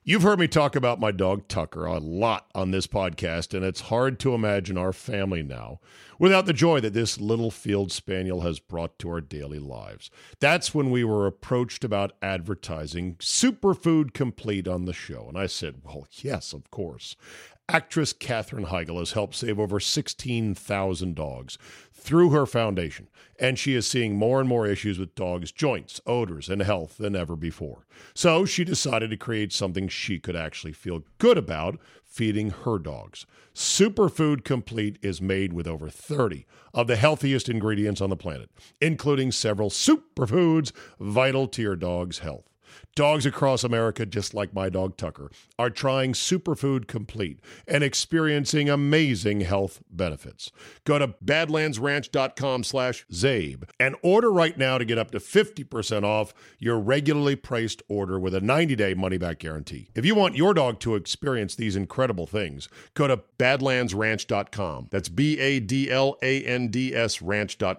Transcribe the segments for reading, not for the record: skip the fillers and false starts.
You've heard me talk about my dog Tucker a lot on this podcast, and it's hard to imagine our family now without the joy that this little field spaniel has brought to our daily lives. That's when we were approached about advertising Superfood Complete on the show, and I said, well, yes, of course. Actress Katherine Heigl has helped save over 16,000 dogs through her foundation, and she is seeing more and more issues with dogs' joints, odors, and health than ever before. So she decided to create something she could actually feel good about feeding her dogs. Superfood Complete is made with over 30 of the healthiest ingredients on the planet, including several superfoods vital to your dog's health. Dogs across America, just like my dog Tucker, are trying Superfood Complete and experiencing amazing health benefits. Go to badlandsranch.com/Zabe and order right now to get up to 50% off your regularly priced order with a 90-day money-back guarantee. If you want your dog to experience these incredible things, go to badlandsranch.com. That's BADLANDS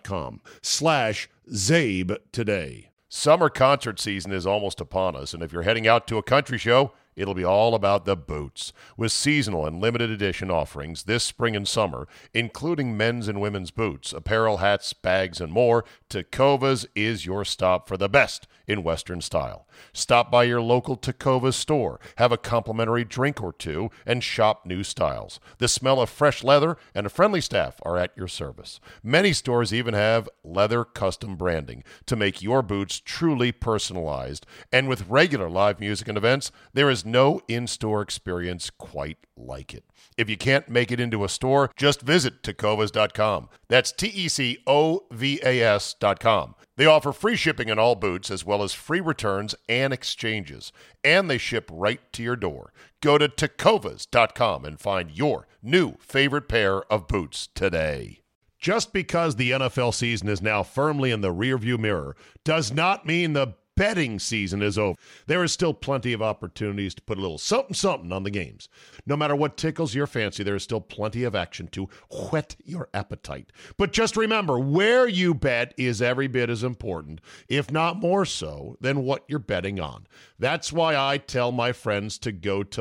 ranch.com/Zabe today. Summer concert season is almost upon us, and if you're heading out to a country show, it'll be all about the boots. With seasonal and limited edition offerings this spring and summer, including men's and women's boots, apparel, hats, bags, and more, Tecovas is your stop for the best in Western style. Stop by your local Tecovas store, have a complimentary drink or two, and shop new styles. The smell of fresh leather and a friendly staff are at your service. Many stores even have leather custom branding to make your boots truly personalized. And with regular live music and events, there is no in-store experience quite like it. If you can't make it into a store, just visit Tecovas.com. That's TECOVAS.com. They offer free shipping on all boots as well as free returns and exchanges. And they ship right to your door. Go to Tecovas.com and find your new favorite pair of boots today. Just because the NFL season is now firmly in the rearview mirror does not mean the betting season is over. There is still plenty of opportunities to put a little something on the games. No matter what tickles your fancy, there is still plenty of action to whet your appetite. But just remember, where you bet is every bit as important, if not more so, than what you're betting on. That's why I tell my friends to go to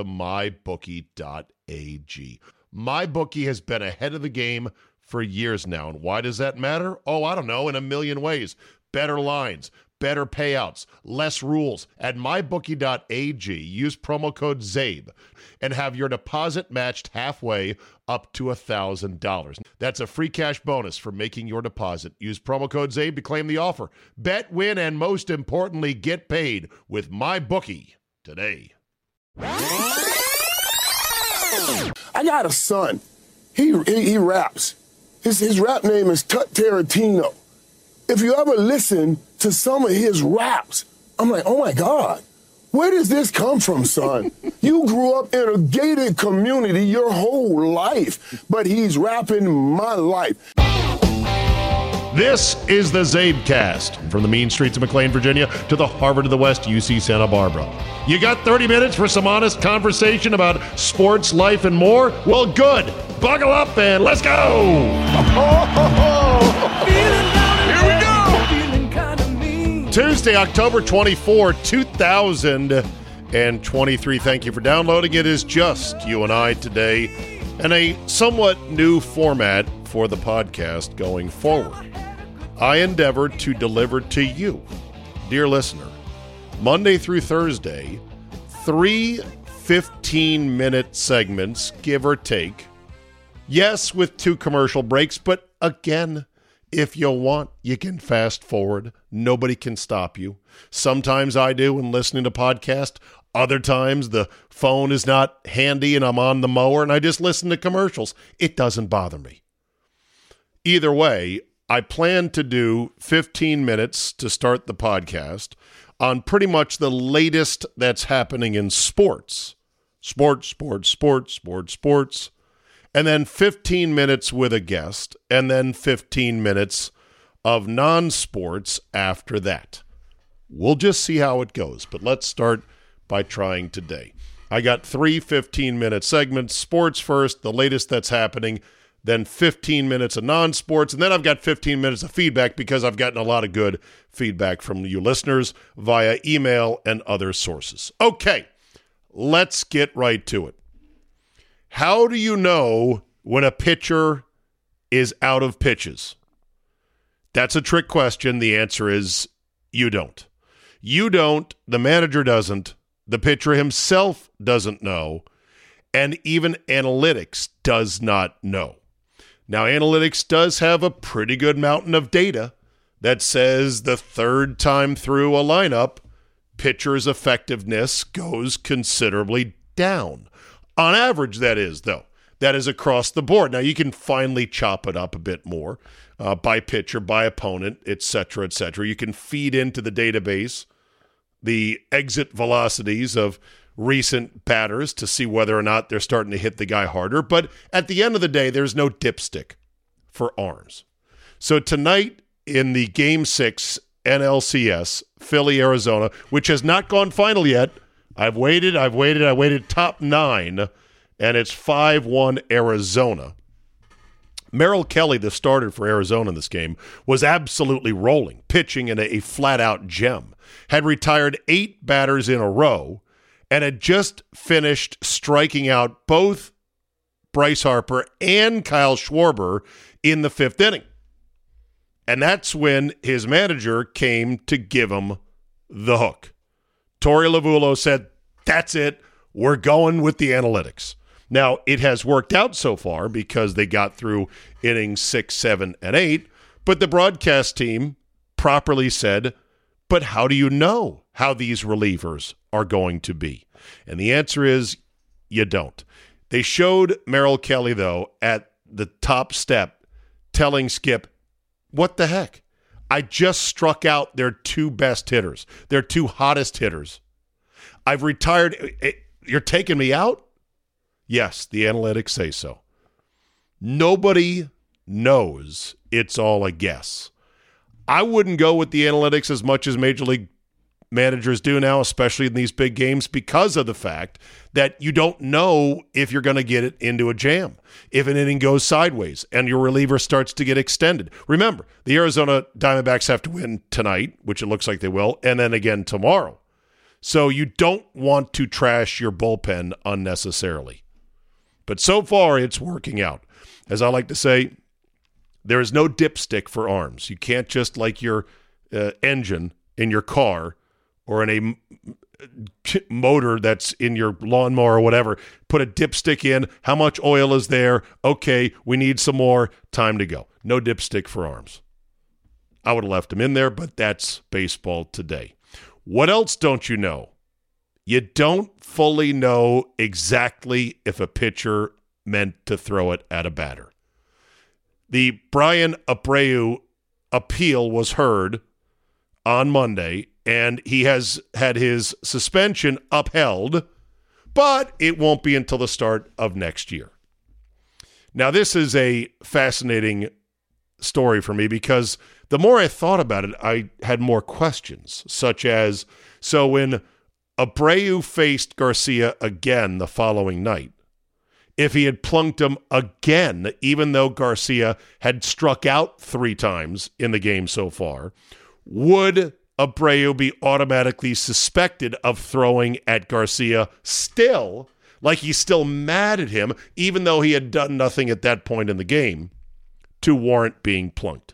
mybookie.ag. MyBookie has been ahead of the game for years now. And why does that matter? Oh, I don't know, in a million ways. Better lines, better payouts, less rules. At mybookie.ag, use promo code ZABE and have your deposit matched halfway up to $1,000. That's a free cash bonus for making your deposit. Use promo code ZABE to claim the offer. Bet, win, and most importantly, get paid with MyBookie today. I got a son. He raps. His rap name is Tut Tarantino. If you ever listen to some of his raps, I'm like, oh my God, where does this come from, son? You grew up in a gated community your whole life, but he's rapping my life. This is the Zabecast, from the mean streets of McLean, Virginia, to the Harvard of the West, UC Santa Barbara. You got 30 minutes for some honest conversation about sports, life, and more? Well, good. Buckle up and let's go. Tuesday, October 24, 2023. Thank you for downloading. It is just you and I today, and a somewhat new format for the podcast going forward. I endeavor to deliver to you, dear listener, Monday through Thursday, 3 15-minute segments, give or take. Yes, with 2 commercial breaks, but again, if you want, you can fast forward. Nobody can stop you. Sometimes I do when listening to podcasts. Other times the phone is not handy and I'm on the mower and I just listen to commercials. It doesn't bother me. Either way, I plan to do 15 minutes to start the podcast on pretty much the latest that's happening in sports. Sports. And then 15 minutes with a guest, and then 15 minutes of non-sports after that. We'll just see how it goes, but let's start by trying today. I got 3 15-minute segments, sports first, the latest that's happening, then 15 minutes of non-sports, and then I've got 15 minutes of feedback because I've gotten a lot of good feedback from you listeners via email and other sources. Okay, let's get right to it. How do you know when a pitcher is out of pitches? That's a trick question. The answer is you don't. You don't, the manager doesn't, the pitcher himself doesn't know, and even analytics does not know. Now, analytics does have a pretty good mountain of data that says the third time through a lineup, pitcher's effectiveness goes considerably down. On average, that is, though. That is across the board. Now, you can finally chop it up a bit more by pitcher, by opponent, et cetera, et cetera. You can feed into the database the exit velocities of recent batters to see whether or not they're starting to hit the guy harder. But at the end of the day, there's no dipstick for arms. So tonight in the Game 6 NLCS, Philly, Arizona, which has not gone final yet, I waited top 9, and it's 5-1 Arizona. Merrill Kelly, the starter for Arizona in this game, was absolutely rolling, pitching in a flat-out gem. Had retired 8 batters in a row and had just finished striking out both Bryce Harper and Kyle Schwarber in the 5th inning. And that's when his manager came to give him the hook. Torey Lovullo said, that's it. We're going with the analytics. Now, it has worked out so far because they got through innings 6, 7, and 8, but the broadcast team properly said, but how do you know how these relievers are going to be? And the answer is you don't. They showed Merrill Kelly, though, at the top step telling Skip, what the heck? I just struck out their 2 best hitters, their 2 hottest hitters. I've retired. You're taking me out? Yes, the analytics say so. Nobody knows. It's all a guess. I wouldn't go with the analytics as much as Major League managers do now, especially in these big games, because of the fact that you don't know if you're going to get it into a jam, if an inning goes sideways and your reliever starts to get extended. Remember, the Arizona Diamondbacks have to win tonight, which it looks like they will, and then again tomorrow. So you don't want to trash your bullpen unnecessarily. But so far, it's working out. As I like to say, there is no dipstick for arms. You can't just, like your engine in your car or in a motor that's in your lawnmower or whatever, put a dipstick in. How much oil is there? Okay, we need some more. Time to go. No dipstick for arms. I would have left him in there, but that's baseball today. What else don't you know? You don't fully know exactly if a pitcher meant to throw it at a batter. The Brian Abreu appeal was heard on Monday, and he has had his suspension upheld, but it won't be until the start of next year. Now, this is a fascinating story for me because the more I thought about it, I had more questions, such as, so when Abreu faced Garcia again the following night, if he had plunked him again, even though Garcia had struck out 3 times in the game so far, would Abreu be automatically suspected of throwing at Garcia still, like he's still mad at him, even though he had done nothing at that point in the game to warrant being plunked?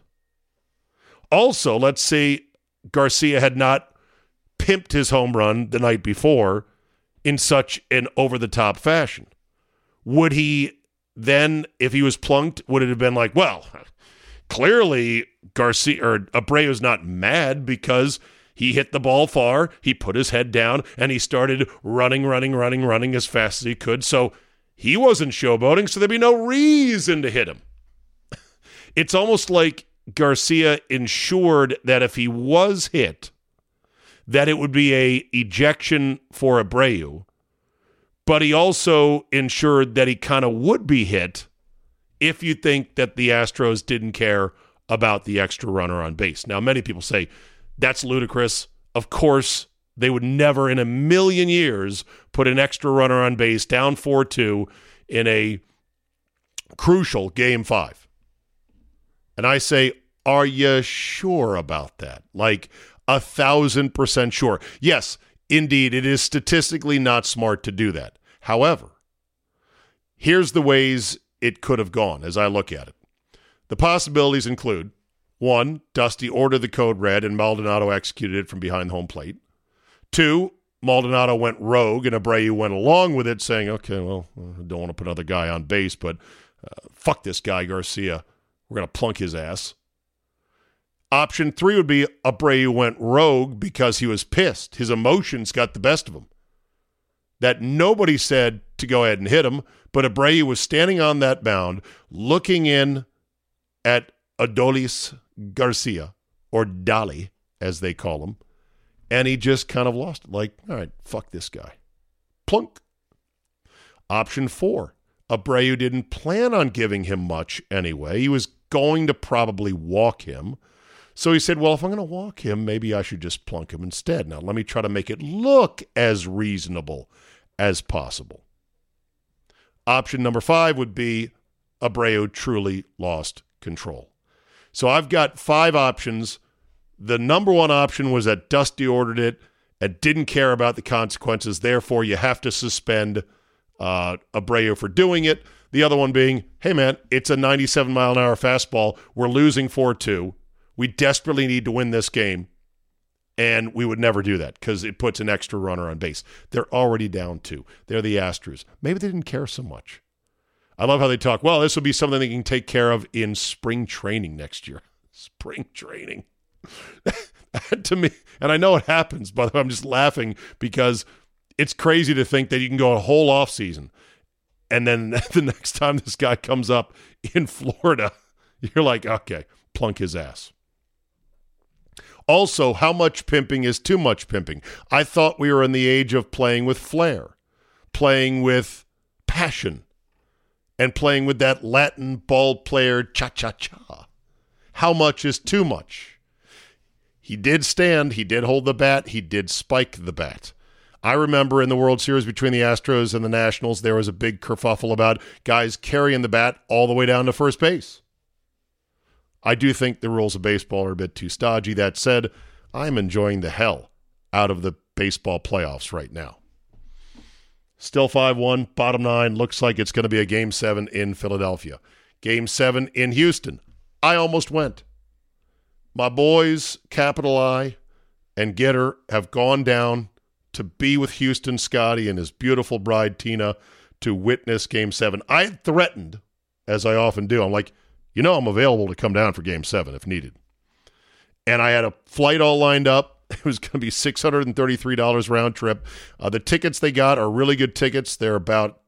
Also, let's say Garcia had not pimped his home run the night before in such an over-the-top fashion. Would he then, if he was plunked, would it have been like, well, clearly Garcia or Abreu's not mad because he hit the ball far, he put his head down, and he started running as fast as he could, so he wasn't showboating, so there'd be no reason to hit him. It's almost like Garcia ensured that if he was hit, that it would be a ejection for Abreu, but he also ensured that he kind of would be hit if you think that the Astros didn't care about the extra runner on base. Now, many people say that's ludicrous. Of course, they would never in a million years put an extra runner on base down 4-2 in a crucial Game 5. And I say, are you sure about that? Like 1,000% sure. Yes, Indeed, it is statistically not smart to do that. However, here's the ways it could have gone as I look at it. The possibilities include, 1, Dusty ordered the code red and Maldonado executed it from behind home plate. 2, Maldonado went rogue and Abreu went along with it, saying, okay, well, I don't want to put another guy on base, but fuck this guy, Garcia. We're going to plunk his ass. Option 3 would be Abreu went rogue because he was pissed. His emotions got the best of him. That nobody said to go ahead and hit him, but Abreu was standing on that mound looking in at Adolis Garcia, or Dali, as they call him, and he just kind of lost it. Like, all right, fuck this guy. Plunk. Option 4, Abreu didn't plan on giving him much anyway. He was going to probably walk him. So he said, well, if I'm going to walk him, maybe I should just plunk him instead. Now, let me try to make it look as reasonable as possible. Option number 5 would be Abreu truly lost control. So I've got 5 options. The number 1 option was that Dusty ordered it and didn't care about the consequences. Therefore, you have to suspend Abreu for doing it. The other one being, hey, man, it's a 97-mile-an-hour fastball. We're losing 4-2. We desperately need to win this game. And we would never do that because it puts an extra runner on base. They're already down 2. They're the Astros. Maybe they didn't care so much. I love how they talk, well, this will be something they can take care of in spring training next year. Spring training. To me, and I know it happens, but I'm just laughing because it's crazy to think that you can go a whole off season and then the next time this guy comes up in Florida, you're like, okay, plunk his ass. Also, how much pimping is too much pimping? I thought we were in the age of playing with flair, playing with passion, and playing with that Latin ball player cha-cha-cha. How much is too much? He did stand, he did hold the bat, he did spike the bat. I remember in the World Series between the Astros and the Nationals, there was a big kerfuffle about guys carrying the bat all the way down to first base. I do think the rules of baseball are a bit too stodgy. That said, I'm enjoying the hell out of the baseball playoffs right now. Still 5-1, bottom 9. Looks like it's going to be a Game 7 in Philadelphia. Game 7 in Houston. I almost went. My boys, Capital I and Gitter, have gone down to be with Houston Scotty and his beautiful bride Tina to witness Game 7. I had threatened, as I often do, I'm like, you know I'm available to come down for Game 7 if needed. And I had a flight all lined up. It was going to be $633 round trip. The tickets they got are really good tickets. They're about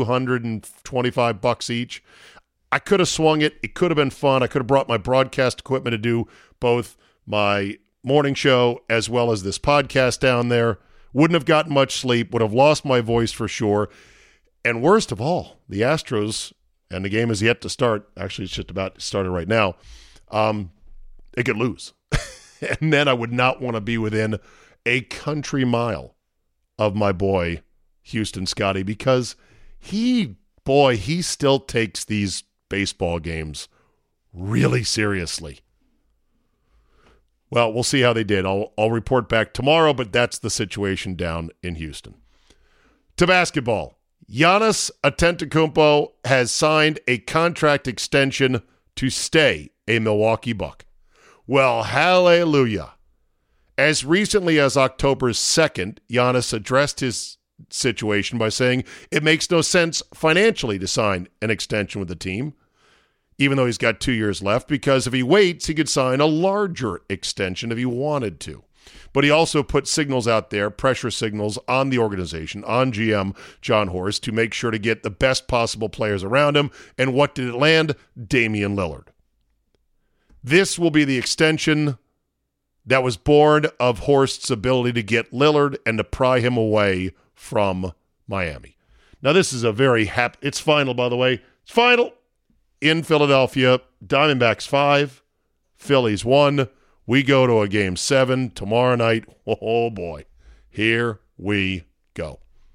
$225 each. I could have swung it. It could have been fun. I could have brought my broadcast equipment to do both my morning show as well as this podcast down there. Wouldn't have gotten much sleep. Would have lost my voice for sure. And worst of all, the Astros, and the game is yet to start. Actually, it's just about started right now. It could lose. And then I would not want to be within a country mile of my boy, Houston Scotty, because he still takes these baseball games really seriously. Well, we'll see how they did. I'll report back tomorrow, but that's the situation down in Houston. To basketball. Giannis Antetokounmpo has signed a contract extension to stay a Milwaukee Buck. Well, hallelujah. As recently as October 2nd, Giannis addressed his situation by saying it makes no sense financially to sign an extension with the team, even though he's got 2 years left, because if he waits, he could sign a larger extension if he wanted to. But he also put signals out there, pressure signals on the organization, on GM John Horst, to make sure to get the best possible players around him. And what did it land? Damian Lillard. This will be the extension that was born of Horst's ability to get Lillard and to pry him away from Miami. Now, this is a very it's final, by the way. It's final in Philadelphia. Diamondbacks 5, Phillies 1. We go to a Game 7 tomorrow night. Oh, boy. Here we go.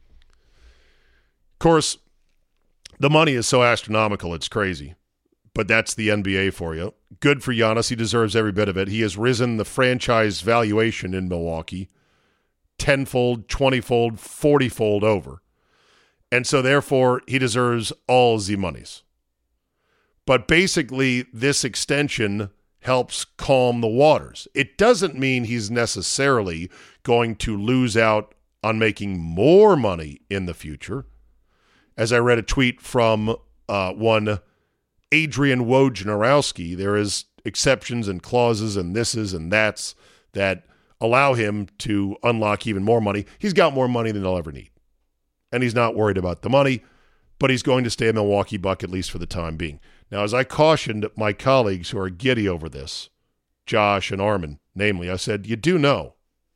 Of course, the money is so astronomical, it's crazy. But that's the NBA for you. Good for Giannis. He deserves every bit of it. He has risen the franchise valuation in Milwaukee 10-fold, 20-fold, 40-fold over. And so therefore he deserves all the monies. But basically this extension helps calm the waters. It doesn't mean he's necessarily going to lose out on making more money in the future. As I read a tweet from one Adrian Wojnarowski, there is exceptions and clauses and thises and that's that allow him to unlock even more money. He's got more money than he'll ever need. And he's not worried about the money, but he's going to stay a Milwaukee Buck at least for the time being. Now, as I cautioned my colleagues who are giddy over this, Josh and Armin, namely, I said, you do know,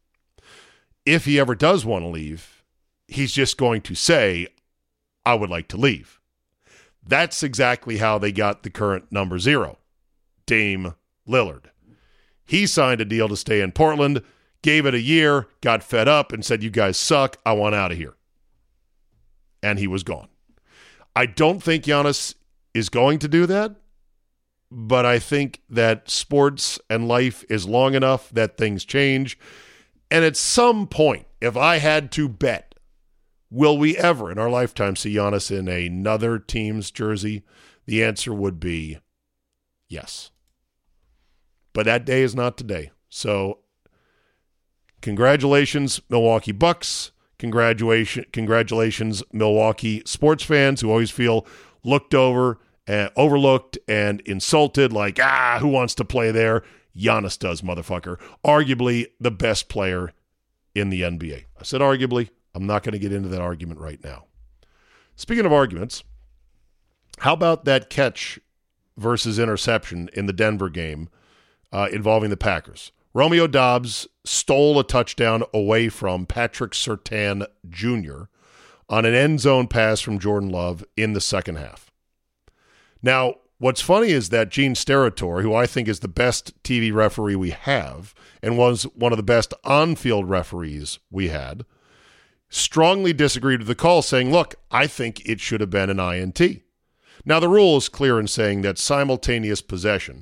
if he ever does want to leave, he's just going to say, I would like to leave. That's exactly how they got the current number 0, Dame Lillard. He signed a deal to stay in Portland, gave it a year, got fed up, and said, you guys suck, I want out of here. And he was gone. I don't think Giannis is going to do that, but I think that sports and life is long enough that things change. And at some point, if I had to bet, will we ever in our lifetime see Giannis in another team's jersey? The answer would be yes. But that day is not today. So congratulations, Milwaukee Bucks. Congratulations, Milwaukee sports fans who always feel looked over and overlooked and insulted, like, who wants to play there? Giannis does, motherfucker. Arguably the best player in the NBA. I said arguably. I'm not going to get into that argument right now. Speaking of arguments, how about that catch versus interception in the Denver game involving the Packers? Romeo Doubs stole a touchdown away from Patrick Surtain Jr. on an end zone pass from Jordan Love in the second half. Now, what's funny is that Gene Steratore, who I think is the best TV referee we have and was one of the best on-field referees we had, strongly disagreed with the call, saying, look, I think it should have been an INT. Now, the rule is clear in saying that simultaneous possession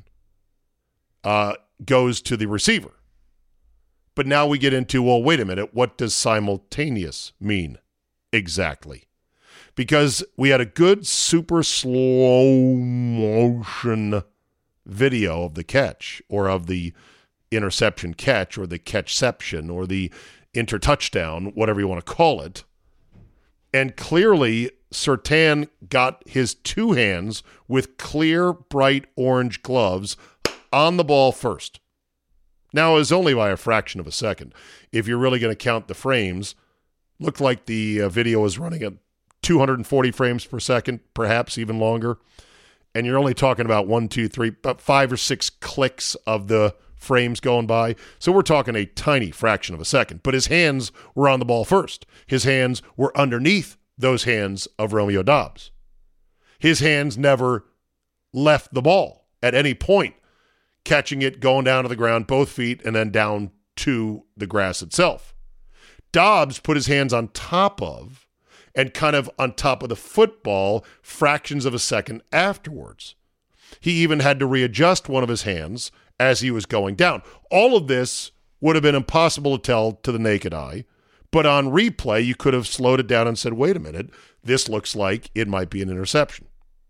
goes to the receiver. But now we get into, well, wait a minute, what does simultaneous mean exactly? Because we had a good super slow motion video of the catch or of the interception catch or the catchception or the intertouchdown, whatever you want to call it. And clearly Surtain got his two hands with clear, bright orange gloves on the ball first. Now, it was only by a fraction of a second. If you're really going to count the frames, looked like the video was running at 240 frames per second, perhaps even longer. And you're only talking about 1, 2, 3, about 5 or 6 clicks of the frames going by. So we're talking a tiny fraction of a second. But his hands were on the ball first. His hands were underneath those hands of Romeo Doubs. His hands never left the ball at any point, catching it, going down to the ground, both feet, and then down to the grass itself. Doubs put his hands on top of and kind of on top of the football fractions of a second afterwards. He even had to readjust one of his hands as he was going down. All of this would have been impossible to tell to the naked eye, but on replay, you could have slowed it down and said, wait a minute, this looks like it might be an interception.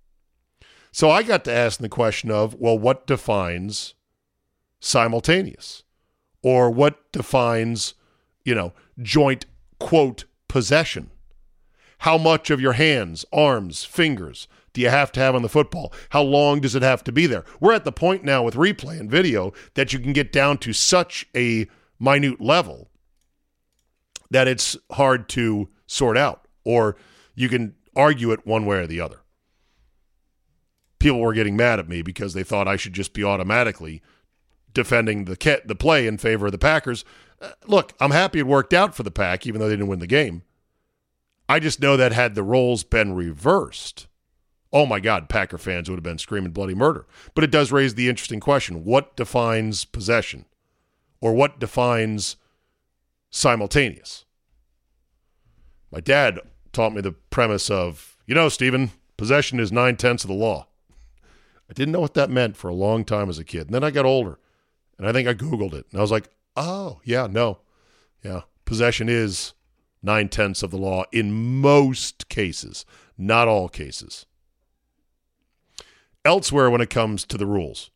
So I got to ask the question of, well, what defines simultaneous? Or what defines, joint, quote, possession? How much of your hands, arms, fingers do you have to have on the football? How long does it have to be there? We're at the point now with replay and video that you can get down to such a minute level that it's hard to sort out, or you can argue it one way or the other. People were getting mad at me because they thought I should just be automatically defending the play in favor of the Packers. Look, I'm happy it worked out for the Pack, even though they didn't win the game. I just know that had the roles been reversed, oh my God, Packer fans would have been screaming bloody murder. But it does raise the interesting question, what defines possession? Or what defines simultaneous? My dad taught me the premise of, Stephen, possession is 9/10 of the law. I didn't know what that meant for a long time as a kid. And then I got older, and I think I Googled it. And I was like, oh, yeah, no. Yeah, Possession is 9/10 of the law in most cases, not all cases. Elsewhere when it comes to the rules,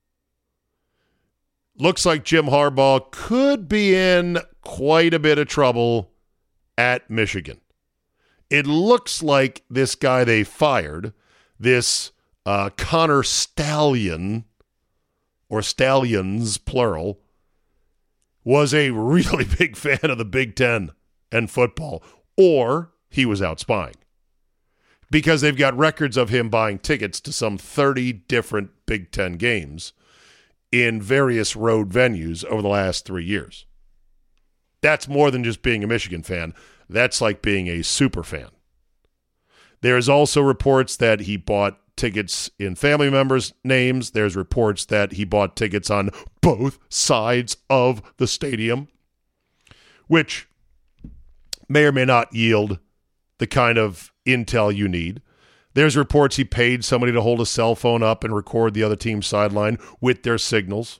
looks like Jim Harbaugh could be in quite a bit of trouble at Michigan. It looks like this guy they fired, this Connor Stallion, or Stallions, plural, was a really big fan of the Big Ten and football, or he was out spying. Because they've got records of him buying tickets to some 30 different Big Ten games in various road venues over the last 3 years. That's more than just being a Michigan fan. That's like being a super fan. There's also reports that he bought tickets in family members' names. There's reports that he bought tickets on both sides of the stadium, which may or may not yield the kind of intel you need. There's reports he paid somebody to hold a cell phone up and record the other team's sideline with their signals.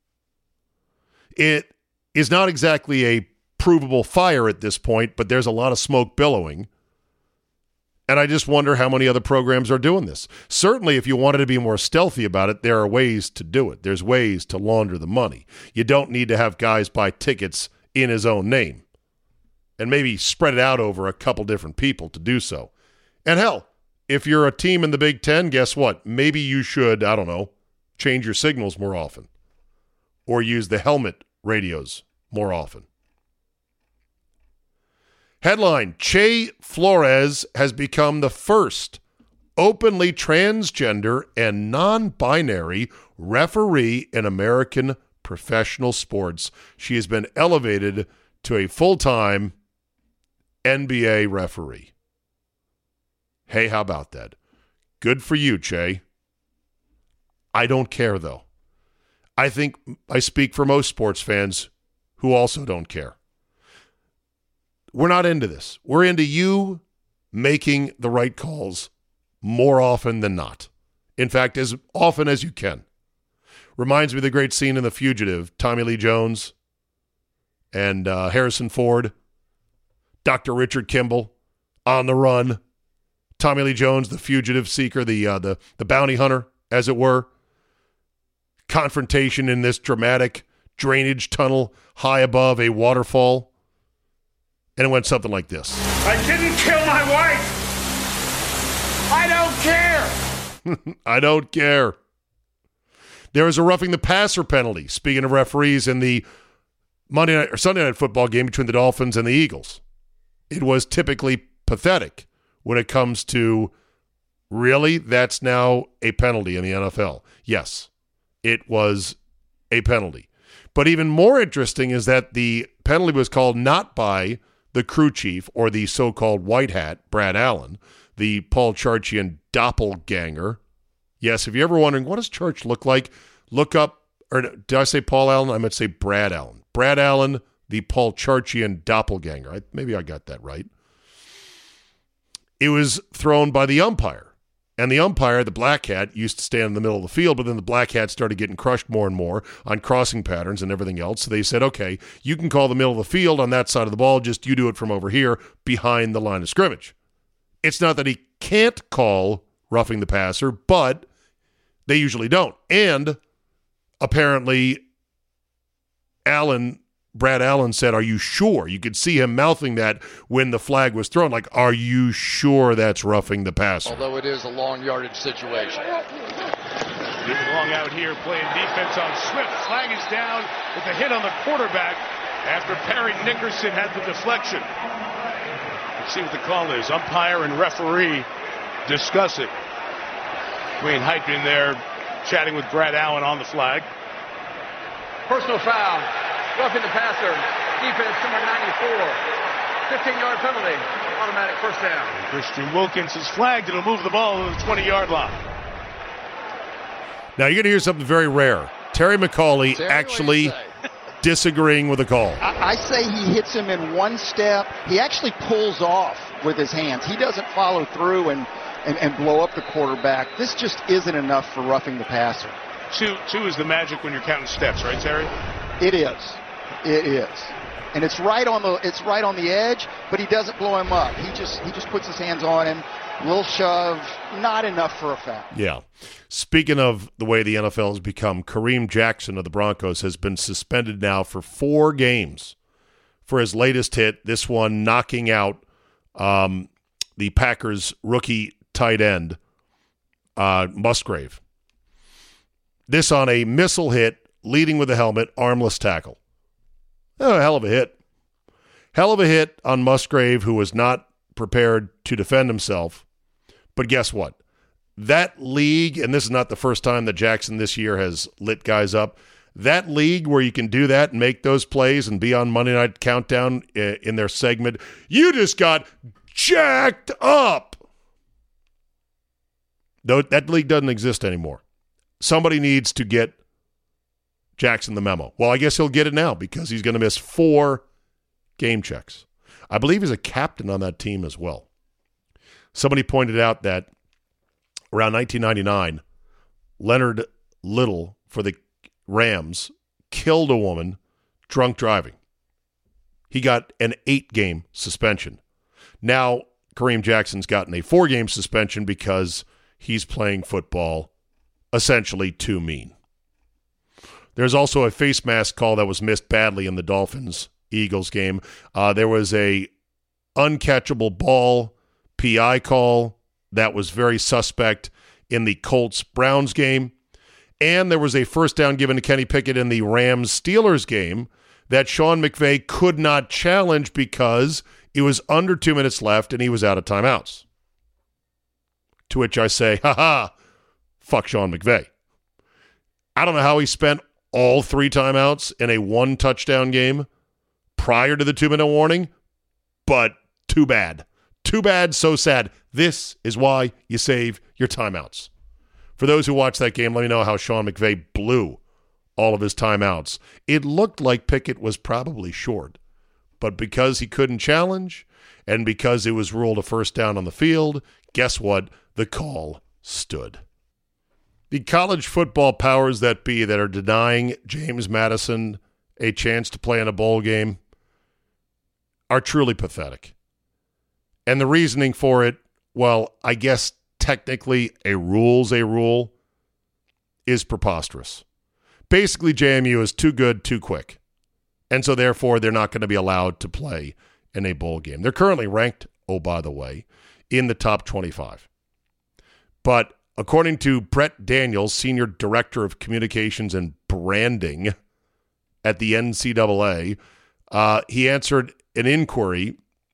It is not exactly a provable fire at this point, but there's a lot of smoke billowing. And I just wonder how many other programs are doing this. Certainly, if you wanted to be more stealthy about it, there are ways to do it. There's ways to launder the money. You don't need to have guys buy tickets in his own name and maybe spread it out over a couple different people to do so. And hell, if you're a team in the Big Ten, guess what? Maybe you should, I don't know, change your signals more often or use the helmet radios more often. Headline, Che Flores has become the first openly transgender and non-binary referee in American professional sports. She has been elevated to a full-time NBA referee. Hey, how about that? Good for you, Che. I don't care, though. I think I speak for most sports fans who also don't care. We're not into this. We're into you making the right calls more often than not. In fact, as often as you can. Reminds me of the great scene in The Fugitive, Tommy Lee Jones and Harrison Ford, Dr. Richard Kimball on the run, Tommy Lee Jones, the fugitive seeker, the bounty hunter, as it were. Confrontation in this dramatic drainage tunnel high above a waterfall. And it went something like this. I didn't kill my wife. I don't care. I don't care. There was a roughing the passer penalty, speaking of referees, in the Monday night or Sunday night football game between the Dolphins and the Eagles. It was typically pathetic when it comes to, really, that's now a penalty in the NFL. Yes, it was a penalty. But even more interesting is that the penalty was called not by the crew chief or the so-called white hat, Brad Allen, the Paul Charchian doppelganger. Yes, if you're ever wondering, what does Church look like? Look up, or did I say Paul Allen? I meant to say Brad Allen. Brad Allen, the Paul Charchian doppelganger. Maybe I got that right. It was thrown by the umpire. And the umpire, the black hat, used to stand in the middle of the field, but then the black hat started getting crushed more and more on crossing patterns and everything else. So they said, okay, you can call the middle of the field on that side of the ball, just you do it from over here behind the line of scrimmage. It's not that he can't call roughing the passer, but they usually don't. And apparently Brad Allen said, are you sure? You could see him mouthing that when the flag was thrown. Like, are you sure that's roughing the passer? Although it is a long yardage situation. Getting long out here playing defense on Swift. Flag is down with a hit on the quarterback after Perry Nickerson had the deflection. Let's see what the call is. Umpire and referee discuss it. Wayne Heitman there chatting with Brad Allen on the flag. Personal foul. Roughing the passer. Defense number 94. 15-yard penalty. Automatic first down. Christian Wilkins is flagged. It'll move the ball to the 20-yard line. Now you're going to hear something very rare. Terry McCauley actually disagreeing with the call. I say he hits him in one step. He actually pulls off with his hands. He doesn't follow through and blow up the quarterback. This just isn't enough for roughing the passer. Two is the magic when you're counting steps, right, Terry? It is. It is. And it's right on the edge, but he doesn't blow him up. He just puts his hands on him. Little shove, not enough for a foul. Yeah. Speaking of the way the NFL has become, Kareem Jackson of the Broncos has been suspended now for 4 games for his latest hit, this one knocking out the Packers rookie tight end, Musgrave. This on a missile hit, leading with a helmet, armless tackle. Oh, hell of a hit. Hell of a hit on Musgrave, who was not prepared to defend himself. But guess what? That league, and this is not the first time that Jackson this year has lit guys up, that league where you can do that and make those plays and be on Monday Night Countdown in their segment, you just got jacked up. Though that league doesn't exist anymore. Somebody needs to get Jackson the memo. Well, I guess he'll get it now because he's going to miss 4 game checks. I believe he's a captain on that team as well. Somebody pointed out that around 1999, Leonard Little for the Rams killed a woman drunk driving. He got an 8-game suspension. Now, Kareem Jackson's gotten a 4-game suspension because he's playing football essentially too mean. There's also a face mask call that was missed badly in the Dolphins-Eagles game. There was a uncatchable ball PI call that was very suspect in the Colts-Browns game. And there was a first down given to Kenny Pickett in the Rams-Steelers game that Sean McVay could not challenge because it was under 2 minutes left and he was out of timeouts. To which I say, fuck Sean McVay. I don't know how he spent all 3 timeouts in a 1-touchdown game prior to the 2-minute warning, but too bad. Too bad, so sad. This is why you save your timeouts. For those who watched that game, let me know how Sean McVay blew all of his timeouts. It looked like Pickett was probably short, but because he couldn't challenge and because it was ruled a first down on the field, guess what? The call stood. The college football powers that be that are denying James Madison a chance to play in a bowl game are truly pathetic. And the reasoning for it, well, I guess technically a rule is preposterous. Basically, JMU is too good, too quick. And so therefore, they're not going to be allowed to play in a bowl game. They're currently ranked, oh, by the way, in the top 25. But according to Brett Daniels, Senior Director of Communications and Branding at the NCAA, he answered an inquiry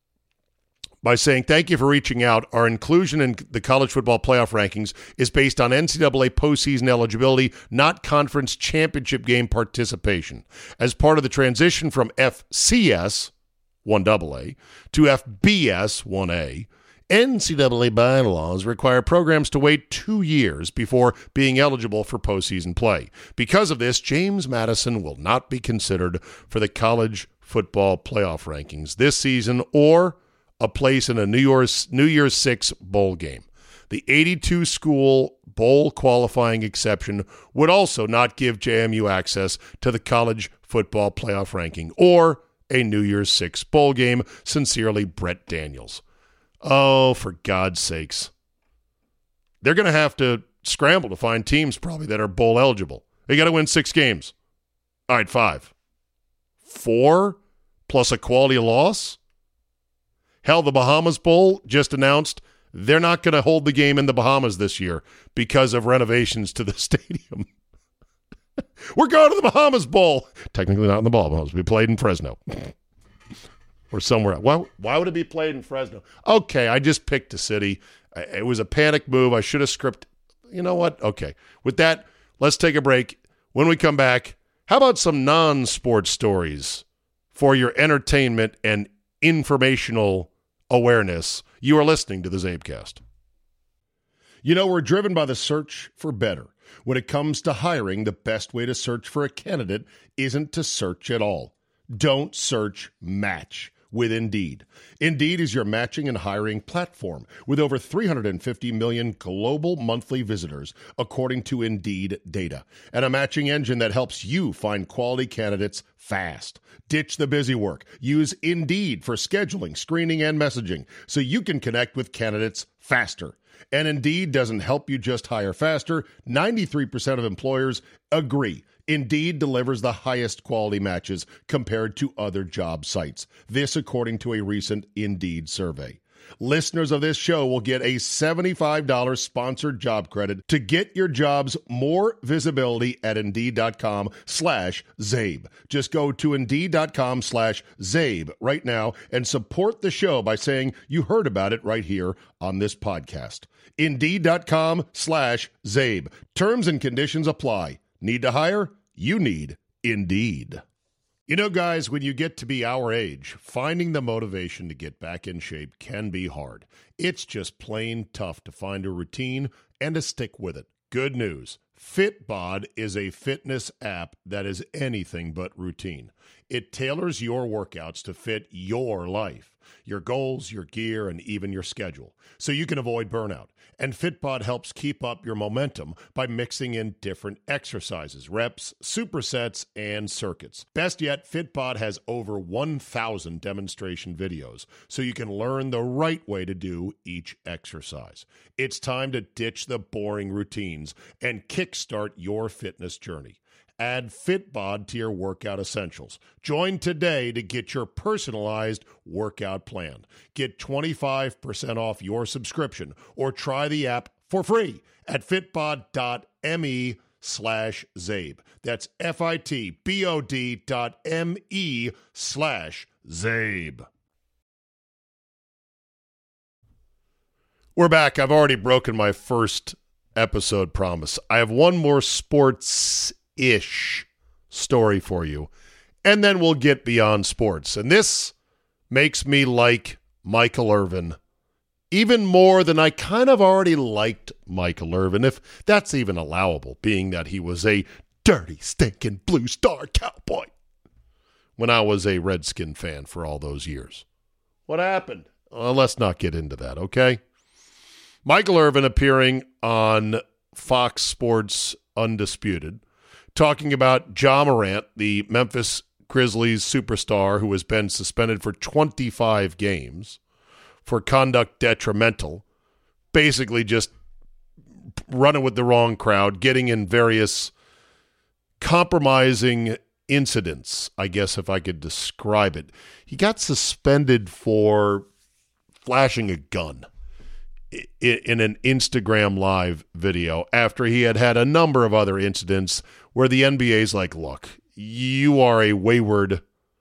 by saying, "Thank you for reaching out. Our inclusion in the college football playoff rankings is based on NCAA postseason eligibility, not conference championship game participation. As part of the transition from FCS 1AA to FBS 1A, NCAA bylaws require programs to wait 2 years before being eligible for postseason play. Because of this, James Madison will not be considered for the college football playoff rankings this season or a place in a New Year's 6 bowl game. The 82-school bowl qualifying exception would also not give JMU access to the college football playoff ranking or a New Year's 6 bowl game. Sincerely, Brett Daniels." Oh, for God's sakes. They're going to have to scramble to find teams probably that are bowl eligible. They got to win 6 games. All right, 5. 4 plus a quality loss? Hell, the Bahamas Bowl just announced they're not going to hold the game in the Bahamas this year because of renovations to the stadium. We're going to the Bahamas Bowl. Technically not in the Bahamas. We played in Fresno. Or somewhere else. Why would it be played in Fresno? Okay, I just picked a city. It was a panic move. I should have scripted. You know what? Okay. With that, let's take a break. When we come back, how about some non-sports stories for your entertainment and informational awareness? You are listening to the Zabecast. You know, we're driven by the search for better. When it comes to hiring, the best way to search for a candidate isn't to search at all. Don't search, match with Indeed. Indeed is your matching and hiring platform with over 350 million global monthly visitors, according to Indeed data, and a matching engine that helps you find quality candidates fast. Ditch the busy work. Use Indeed for scheduling, screening, and messaging so you can connect with candidates faster. And Indeed doesn't help you just hire faster. 93% of employers agree Indeed delivers the highest quality matches compared to other job sites. This according to a recent Indeed survey. Listeners of this show will get a $75 sponsored job credit to get your jobs more visibility at Indeed.com/Zabe. Just go to Indeed.com/Zabe right now and support the show by saying you heard about it right here on this podcast. Indeed.com/Zabe. Terms and conditions apply. Need to hire? You need Indeed. You know, guys, when you get to be our age, finding the motivation to get back in shape can be hard. It's just plain tough to find a routine and to stick with it. Good news. Fitbod is a fitness app that is anything but routine. It tailors your workouts to fit your life, your goals, your gear, and even your schedule, so you can avoid burnout. And Fitbod helps keep up your momentum by mixing in different exercises, reps, supersets, and circuits. Best yet, Fitbod has over 1,000 demonstration videos, so you can learn the right way to do each exercise. It's time to ditch the boring routines and kickstart your fitness journey. Add Fitbod to your workout essentials. Join today to get your personalized workout plan. Get 25% off your subscription or try the app for free at fitbod.me/Zabe. That's FITBOD.me/Zabe. We're back. I've already broken my first episode promise. I have one more sports-ish story for you, and then we'll get beyond sports. And this makes me like Michael Irvin even more than I kind of already liked Michael Irvin, if that's even allowable, being that he was a dirty, stinking Blue Star Cowboy when I was a Redskin fan for all those years. What happened? Let's not get into that, okay? Michael Irvin appearing on Fox Sports Undisputed, talking about Ja Morant, the Memphis Grizzlies superstar who has been suspended for 25 games for conduct detrimental, basically just running with the wrong crowd, getting in various compromising incidents, I guess if I could describe it. He got suspended for flashing a gun in an Instagram Live video after he had had a number of other incidents where the NBA's like, look, you are a wayward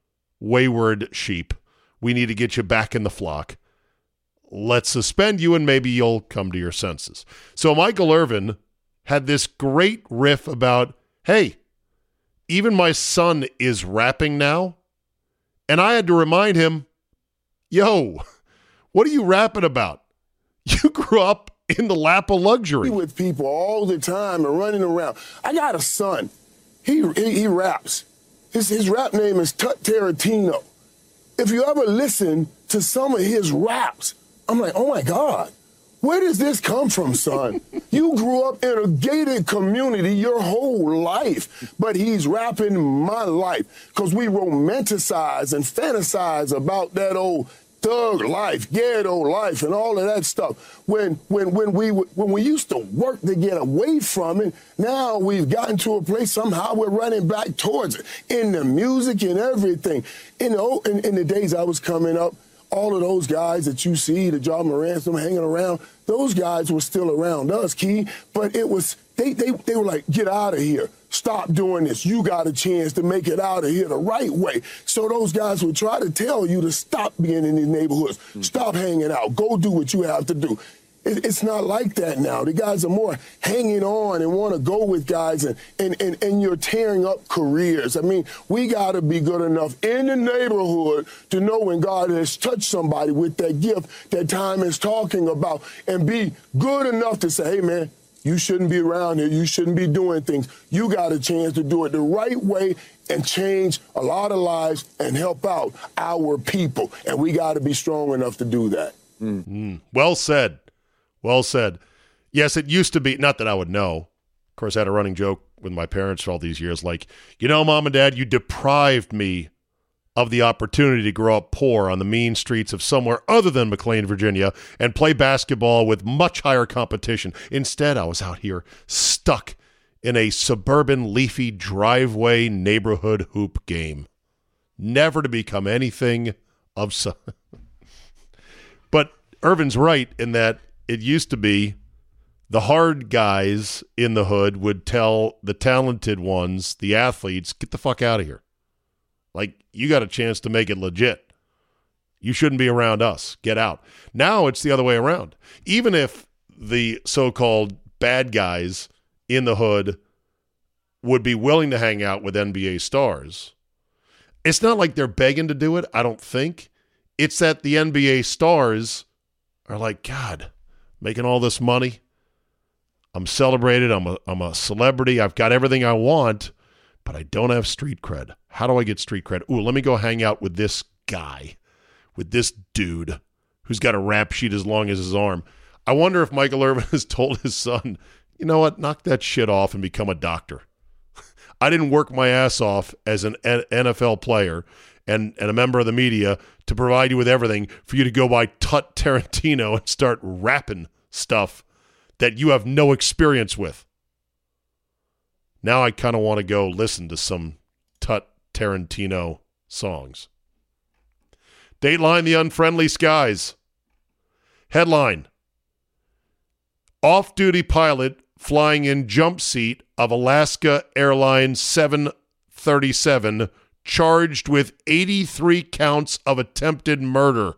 sheep. We need to get you back in the flock. Let's suspend you and maybe you'll come to your senses. So Michael Irvin had this great riff about, hey, even my son is rapping now. And I had to remind him, yo, what are you rapping about? You grew up in the lap of luxury. With people all the time and running around. I got a son. He raps. His rap name is Tut Tarantino. If you ever listen to some of his raps, I'm like, oh my God, where does this come from, son? You grew up in a gated community your whole life, but he's rapping my life because we romanticize and fantasize about that old thug life, ghetto life, and all of that stuff. When we used to work to get away from it, now we've gotten to a place somehow we're running back towards it in the music and everything. In the days I was coming up, all of those guys that you see, the Ja Morants, them hanging around, those guys were still around us, Key. But it was they were like, get out of here. Stop doing this. You got a chance to make it out of here the right way. So those guys would try to tell you to stop being in these neighborhoods. Mm-hmm. Stop hanging out. Go do what you have to do. It's not like that now. The guys are more hanging on and want to go with guys, and you're tearing up careers. I mean, we got to be good enough in the neighborhood to know when God has touched somebody with that gift that time is talking about, and be good enough to say, hey, man, You shouldn't be around here. You shouldn't be doing things. You got a chance to do it the right way and change a lot of lives and help out our people. And we got to be strong enough to do that. Well said. Well said. Yes, it used to be, not that I would know. Of course, I had a running joke with my parents for all these years, like, Mom and Dad, you deprived me of the opportunity to grow up poor on the mean streets of somewhere other than McLean, Virginia, and play basketball with much higher competition. Instead, I was out here stuck in a suburban, leafy driveway neighborhood hoop game, never to become anything of some. But Irvin's right in that it used to be the hard guys in the hood would tell the talented ones, the athletes, get the fuck out of here. Like, you got a chance to make it legit. You shouldn't be around us. Get out. Now it's the other way around. Even if the so-called bad guys in the hood would be willing to hang out with NBA stars, it's not like they're begging to do it, I don't think. It's that the NBA stars are like, God, making all this money. I'm celebrated. I'm a celebrity. I've got everything I want, but I don't have street cred. How do I get street cred? Ooh, let me go hang out with this guy, with this dude who's got a rap sheet as long as his arm. I wonder if Michael Irvin has told his son, you know what, knock that shit off and become a doctor. I didn't work my ass off as an NFL player and a member of the media to provide you with everything for you to go buy Tut Tarantino and start rapping stuff that you have no experience with. Now I kind of want to go listen to some Tut Tarantino songs. Dateline, The Unfriendly Skies. Headline: Off-duty pilot flying in jump seat of Alaska Airlines 737 charged with 83 counts of attempted murder.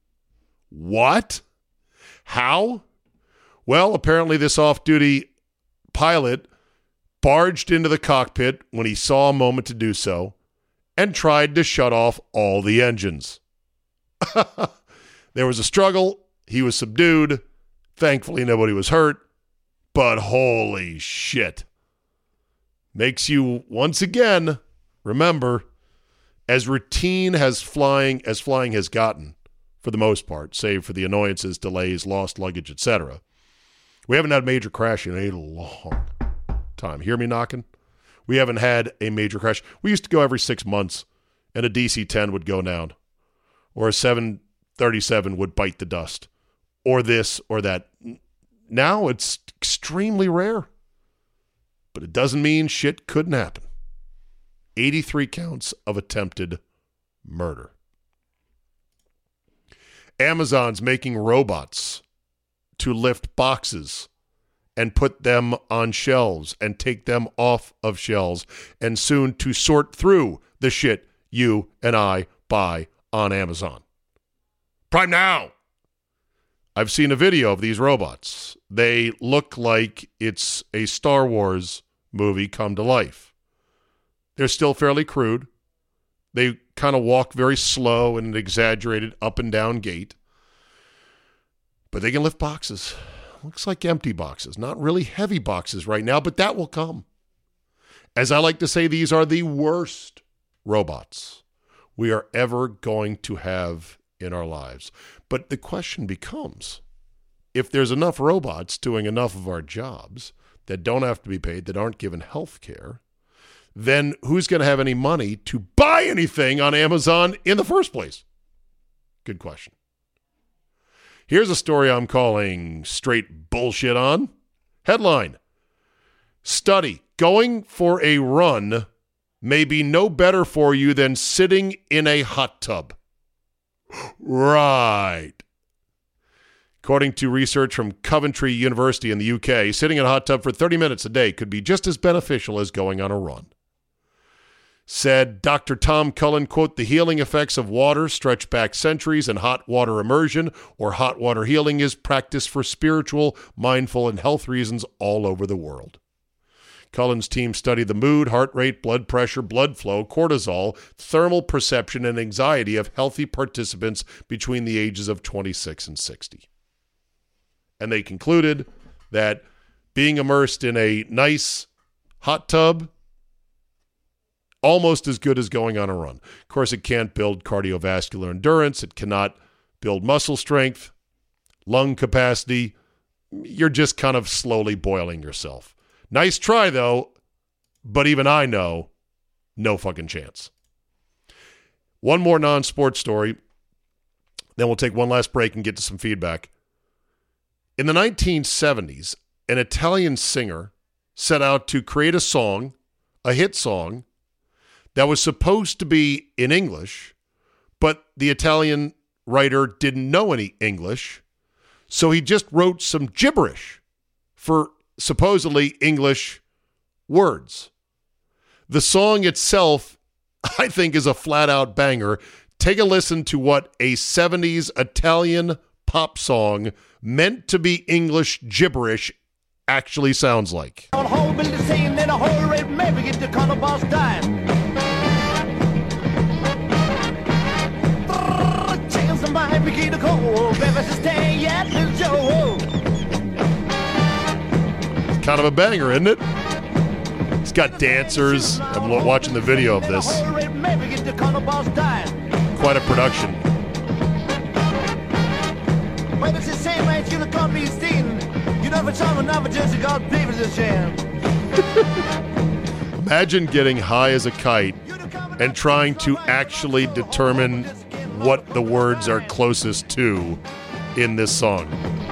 What? How? Well, apparently this off-duty pilot barged into the cockpit when he saw a moment to do so and tried to shut off all the engines. There was a struggle. He was subdued. Thankfully, nobody was hurt. But holy shit. Makes you, once again, remember, as routine as flying has gotten, for the most part, save for the annoyances, delays, lost luggage, etc., we haven't had a major crash in a long time. Hear me knocking? We haven't had a major crash. We used to go every 6 months, and a DC-10 would go down, or a 737 would bite the dust, or this or that. Now it's extremely rare, but it doesn't mean shit couldn't happen. 83 counts of attempted murder. Amazon's making robots to lift boxes and put them on shelves and take them off of shelves, and soon to sort through the shit you and I buy on Amazon. Prime Now! I've seen a video of these robots. They look like it's a Star Wars movie come to life. They're still fairly crude. They kind of walk very slow in an exaggerated up and down gait. But they can lift boxes. Looks like empty boxes. Not really heavy boxes right now, but that will come. As I like to say, these are the worst robots we are ever going to have in our lives. But the question becomes, if there's enough robots doing enough of our jobs that don't have to be paid, that aren't given health care, then who's going to have any money to buy anything on Amazon in the first place? Good question. Here's a story I'm calling straight bullshit on. Headline: Study: going for a run may be no better for you than sitting in a hot tub. Right. According to research from Coventry University in the UK, sitting in a hot tub for 30 minutes a day could be just as beneficial as going on a run. Said Dr. Tom Cullen, quote, "The healing effects of water stretch back centuries, and hot water immersion or hot water healing is practiced for spiritual, mindful, and health reasons all over the world." Cullen's team studied the mood, heart rate, blood pressure, blood flow, cortisol, thermal perception, and anxiety of healthy participants between the ages of 26 and 60. And they concluded that being immersed in a nice hot tub, almost as good as going on a run. Of course, it can't build cardiovascular endurance. It cannot build muscle strength, lung capacity. You're just kind of slowly boiling yourself. Nice try, though, but even I know, no fucking chance. One more non-sports story, then we'll take one last break and get to some feedback. In the 1970s, an Italian singer set out to create a song, a hit song, that was supposed to be in English, but the Italian writer didn't know any English, so he just wrote some gibberish for supposedly English words. The song itself, I think, is a flat-out banger. Take a listen to what a 70s Italian pop song meant to be English gibberish actually sounds like. It's kind of a banger, isn't it? It's got dancers. I'm watching the video of this. Quite a production. Imagine getting high as a kite and trying to actually determine what the words are closest to in this song.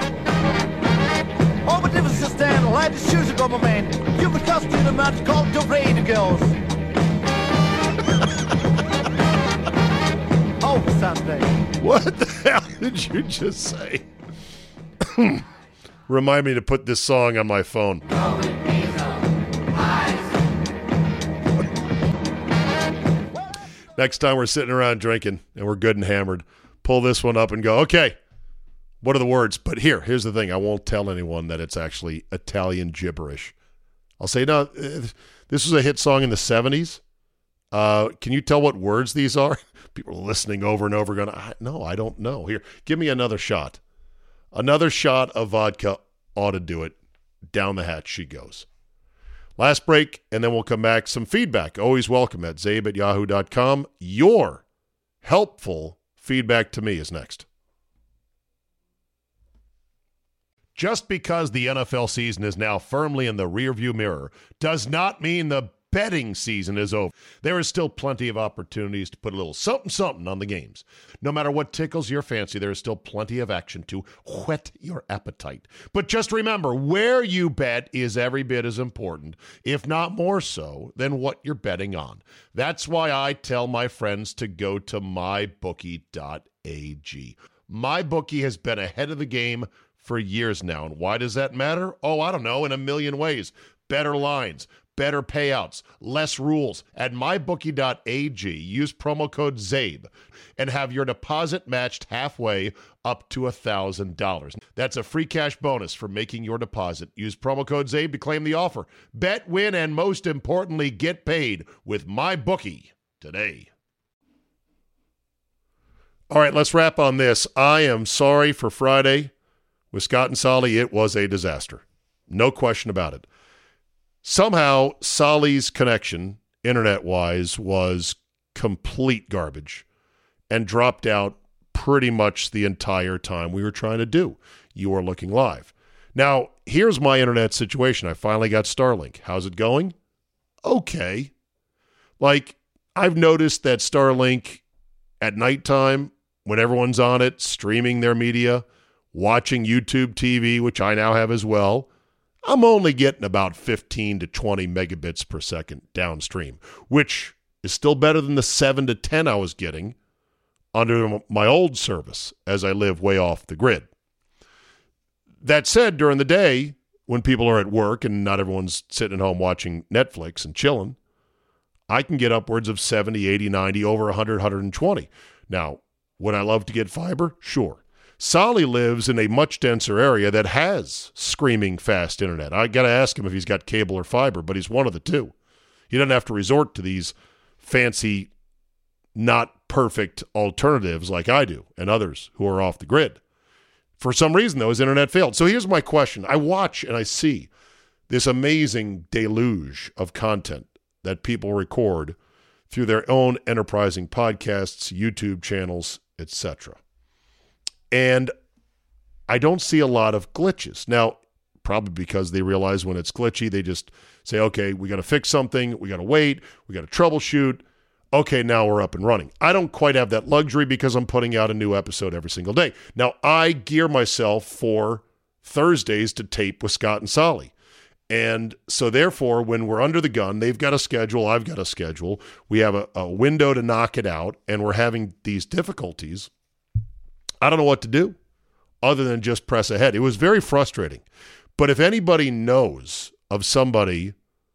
What the hell did you just say? Remind me to put this song on my phone. Next time we're sitting around drinking and we're good and hammered, pull this one up and go, okay, what are the words? But here's the thing. I won't tell anyone that it's actually Italian gibberish. I'll say, no, this was a hit song in the 70s. Can you tell what words these are? People are listening over and over going, no, I don't know. Here, give me another shot. Another shot of vodka ought to do it. Down the hatch she goes. Last break, and then we'll come back. Some feedback, always welcome at zabe@yahoo.com. Your helpful feedback to me is next. Just because the NFL season is now firmly in the rearview mirror does not mean the betting season is over. There is still plenty of opportunities to put a little something on the games. No matter what tickles your fancy, there is still plenty of action to whet your appetite. But just remember, where you bet is every bit as important, if not more so, than what you're betting on. That's why I tell my friends to go to mybookie.ag. MyBookie has been ahead of the game for years now. And why does that matter? Oh, I don't know, in a million ways. Better lines, better payouts, less rules. At mybookie.ag, use promo code ZABE and have your deposit matched halfway up to $1,000. That's a free cash bonus for making your deposit. Use promo code ZABE to claim the offer. Bet, win, and most importantly, get paid with MyBookie today. All right, let's wrap on this. I am sorry for Friday. With Scott and Solly, it was a disaster. No question about it. Somehow, Solly's connection, internet-wise, was complete garbage and dropped out pretty much the entire time we were trying to do You Are Looking Live. Now, here's my internet situation. I finally got Starlink. How's it going? Okay. Like, I've noticed that Starlink at nighttime, when everyone's on it, streaming their media, watching YouTube TV, which I now have as well, I'm only getting about 15 to 20 megabits per second downstream, which is still better than the 7 to 10 I was getting under my old service as I live way off the grid. That said, during the day, when people are at work and not everyone's sitting at home watching Netflix and chilling, I can get upwards of 70, 80, 90, over 100, 120. Now, would I love to get fiber? Sure. Solly lives in a much denser area that has screaming fast internet. I got to ask him if he's got cable or fiber, but he's one of the two. He doesn't have to resort to these fancy, not perfect alternatives like I do and others who are off the grid. For some reason, though, his internet failed. So here's my question. I watch and I see this amazing deluge of content that people record through their own enterprising podcasts, YouTube channels, etc. And I don't see a lot of glitches. Now, probably because they realize when it's glitchy, they just say, okay, we got to fix something, we got to wait, we got to troubleshoot. Okay, now we're up and running. I don't quite have that luxury because I'm putting out a new episode every single day. Now, I gear myself for Thursdays to tape with Scott and Solly. And so therefore, when we're under the gun, they've got a schedule, I've got a schedule. We have a window to knock it out, and we're having these difficulties. I don't know what to do other than just press ahead. It was very frustrating. But if anybody knows of somebody,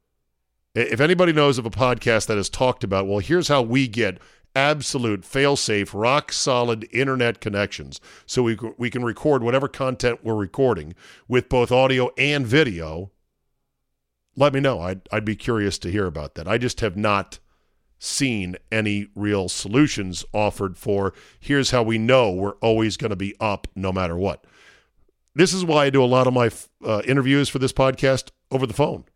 if anybody knows of a podcast that has talked about, well, here's how we get absolute fail-safe, rock-solid internet connections so we can record whatever content we're recording with both audio and video, let me know. I'd be curious to hear about that. I just have not seen any real solutions offered for here's how we know we're always going to be up no matter what. This is why I do a lot of my interviews for this podcast over the phone.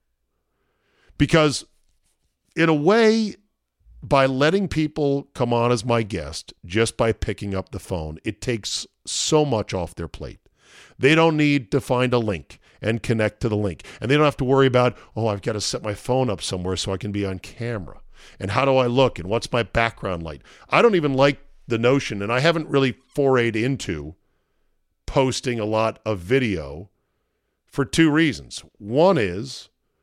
Because in a way, by letting people come on as my guest, just by picking up the phone, it takes so much off their plate. They don't need to find a link and connect to the link. And they don't have to worry about, oh, I've got to set my phone up somewhere so I can be on camera. And how do I look? And what's my background light? I don't even like the notion, and I haven't really forayed into posting a lot of video for two reasons. One is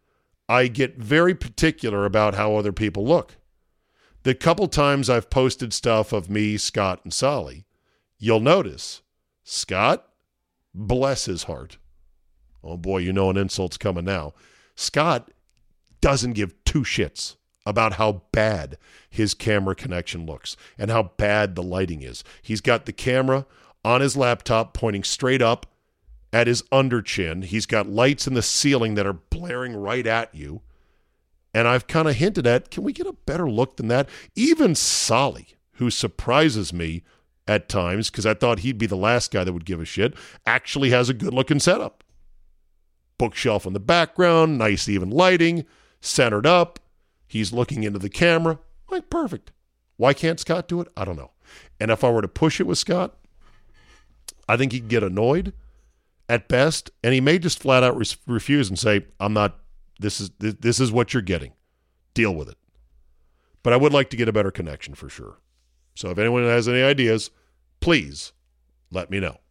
I get very particular about how other people look. The couple times I've posted stuff of me, Scott, and Solly, you'll notice Scott, bless his heart. Oh boy, you know an insult's coming now. Scott doesn't give two shits about how bad his camera connection looks and how bad the lighting is. He's got the camera on his laptop pointing straight up at his under chin. He's got lights in the ceiling that are blaring right at you. And I've kind of hinted at, can we get a better look than that? Even Solly, who surprises me at times because I thought he'd be the last guy that would give a shit, actually has a good-looking setup. Bookshelf in the background, nice even lighting, centered up. He's looking into the camera. Like, perfect. Why can't Scott do it? I don't know. And if I were to push it with Scott, I think he'd get annoyed at best, and he may just flat out refuse and say, I'm not, this is what you're getting. Deal with it. But I would like to get a better connection for sure. So if anyone has any ideas, please let me know.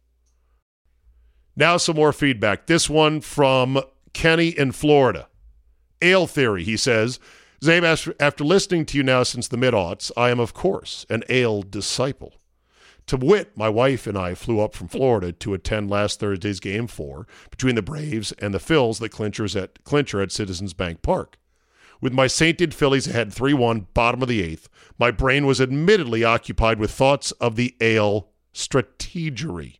Now some more feedback. This one from Kenny in Florida. Ale Theory, he says, Zabe, after listening to you now since the mid-aughts, I am, of course, an ale disciple. To wit, my wife and I flew up from Florida to attend last Thursday's Game 4 between the Braves and the Phils that clincher at Citizens Bank Park. With my sainted Phillies ahead 3-1, bottom of the eighth, my brain was admittedly occupied with thoughts of the ale strategery.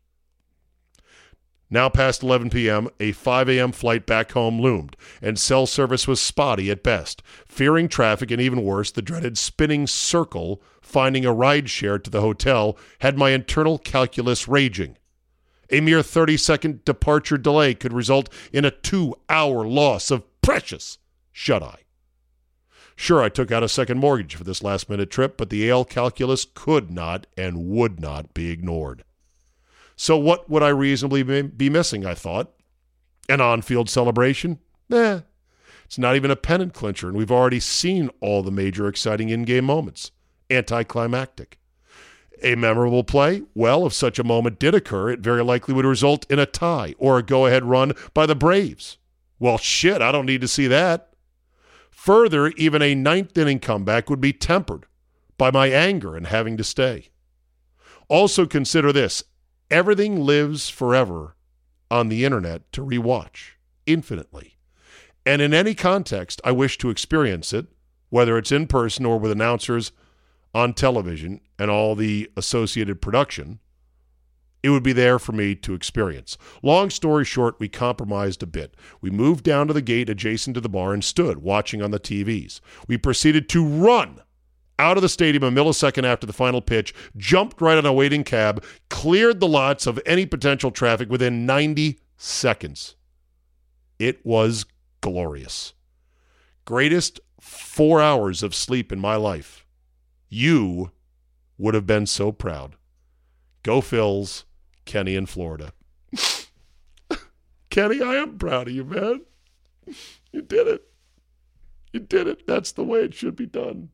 Now past 11 p.m., a 5 a.m. flight back home loomed, and cell service was spotty at best. Fearing traffic and even worse, the dreaded spinning circle finding a ride share to the hotel had my internal calculus raging. A mere 30-second departure delay could result in a 2-hour loss of precious shut-eye. Sure, I took out a second mortgage for this last-minute trip, but the ale calculus could not and would not be ignored. So what would I reasonably be missing, I thought? An on-field celebration? It's not even a pennant clincher, and we've already seen all the major exciting in-game moments. Anticlimactic. A memorable play? Well, if such a moment did occur, it very likely would result in a tie or a go-ahead run by the Braves. Well, shit, I don't need to see that. Further, even a ninth-inning comeback would be tempered by my anger and having to stay. Also consider this. Everything lives forever on the internet to rewatch, infinitely. And in any context, I wish to experience it, whether it's in person or with announcers on television and all the associated production, it would be there for me to experience. Long story short, we compromised a bit. We moved down to the gate adjacent to the bar and stood watching on the TVs. We proceeded to run out of the stadium a millisecond after the final pitch, jumped right on a waiting cab, cleared the lots of any potential traffic within 90 seconds. It was glorious. Greatest 4 hours of sleep in my life. You would have been so proud. Go Phils, Kenny in Florida. Kenny, I am proud of you, man. You did it. You did it. That's the way it should be done.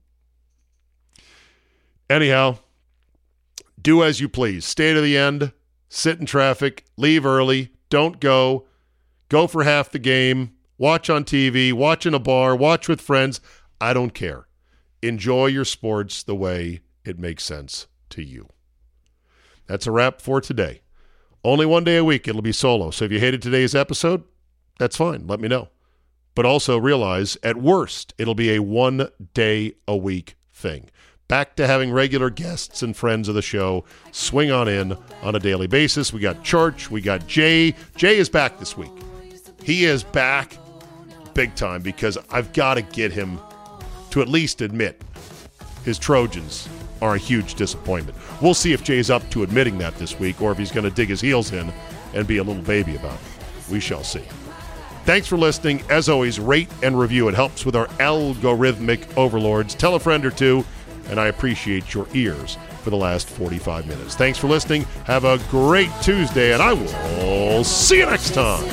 Anyhow, do as you please. Stay to the end. Sit in traffic. Leave early. Don't go. Go for half the game. Watch on TV. Watch in a bar. Watch with friends. I don't care. Enjoy your sports the way it makes sense to you. That's a wrap for today. Only one day a week it'll be solo. So if you hated today's episode, that's fine. Let me know. But also realize, at worst, it'll be a 1 day a week thing. Back to having regular guests and friends of the show swing on in on a daily basis. We got Church. We got Jay. Jay is back this week. He is back big time because I've got to get him to at least admit his Trojans are a huge disappointment. We'll see if Jay's up to admitting that this week or if he's going to dig his heels in and be a little baby about it. We shall see. Thanks for listening. As always, rate and review. It helps with our algorithmic overlords. Tell a friend or two, and I appreciate your ears for the last 45 minutes. Thanks for listening. Have a great Tuesday, and I will see you next time.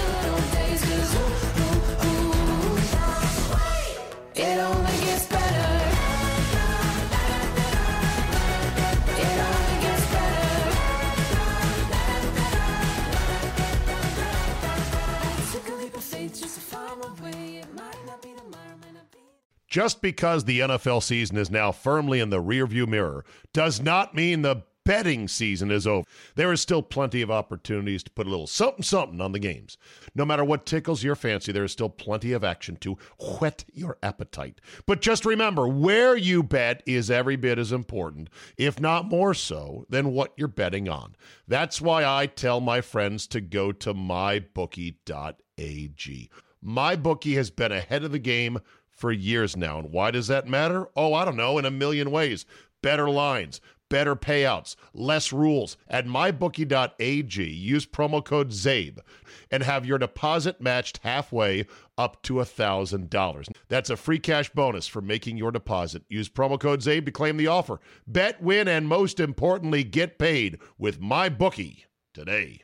Just because the NFL season is now firmly in the rearview mirror does not mean the betting season is over. There is still plenty of opportunities to put a little something on the games. No matter what tickles your fancy, there is still plenty of action to whet your appetite. But just remember, where you bet is every bit as important, if not more so, than what you're betting on. That's why I tell my friends to go to mybookie.ag. MyBookie has been ahead of the game for years now. And why does that matter? Oh, I don't know, in a million ways. Better lines, better payouts, less rules. At mybookie.ag, use promo code ZABE and have your deposit matched halfway up to $1,000. That's a free cash bonus for making your deposit. Use promo code ZABE to claim the offer. Bet, win, and most importantly, get paid with MyBookie today.